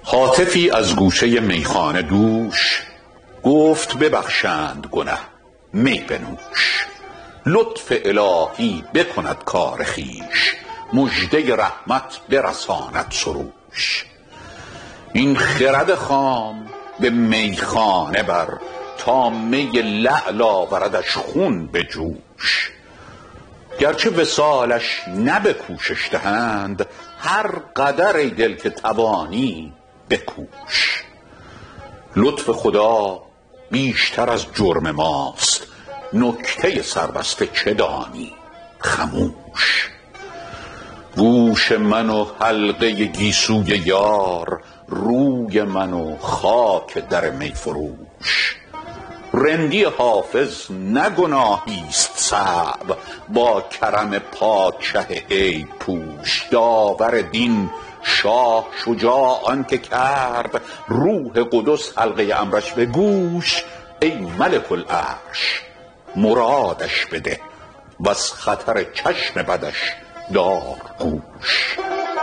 هاتفی از گوشه میخانه دوش، گفت ببخشند گنه می بنوش. لطف الهی بکند کار خویش، مژده رحمت برساند سروش. این خرد خام به میخانه بر، تا می لعل آوردش خون به جوش. گرچه وصالش نه به کوشش دهند، هر قدر ای دل که توانی بکوش. لطف خدا بیشتر از جرم ماست، نکته سربسته چه دانی خموش. گوش من و حلقه گیسوی یار، روی من و خاک در می فروش. رندی حافظ نه گناهیست صعب، با کرم پادشه عیب پوش. داور دین شاه شجاع آن که کرد، روح قدس حلقه امرش به گوش. ای ملک العرش مرادش بده، وز خطر چشم بدش دار گوش.